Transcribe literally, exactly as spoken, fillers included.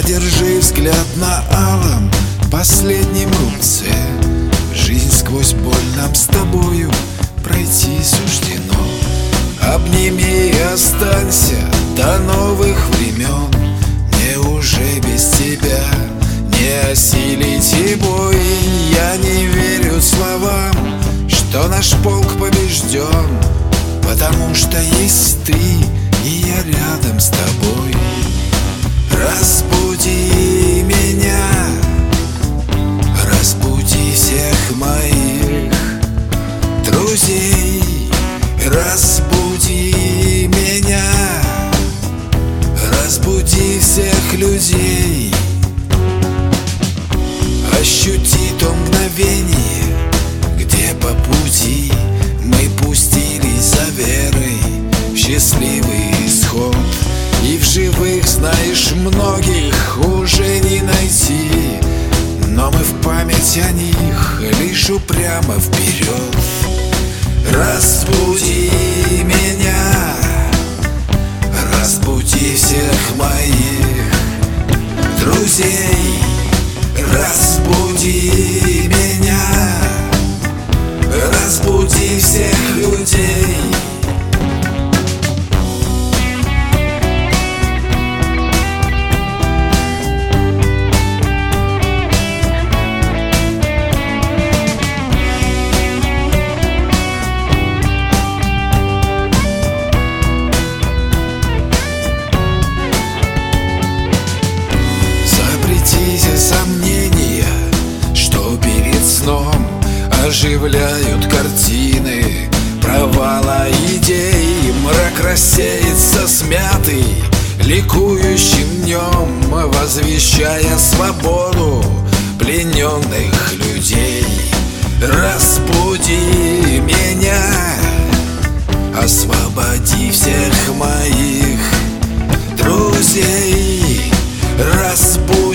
Задержи взгляд на алом последнем рубце. Жизнь сквозь боль нам с тобою пройти суждено. Обними и останься до новых времен. Мне уже без тебя не осилить и бой. Я не верю словам, что наш полк побежден, потому что есть ты, и я рядом с тобой. Разбуди меня, разбуди всех моих друзей. Разбуди меня, разбуди всех людей. Ощути то мгновение, где по пути мы пустились за верой в счастливый исход. И в живых, знаешь, многих уже не найти, но мы в память о них лишь упрямо вперед. Разбуди меня, разбуди всех моих друзей. Разбуди меня, разбуди всех людей. Сомнения, что перед сном оживляют картины провала идей. Мрак рассеется смятый ликующим днем, возвещая свободу плененных людей. Разбуди меня, освободи всех моих друзей. Разбуди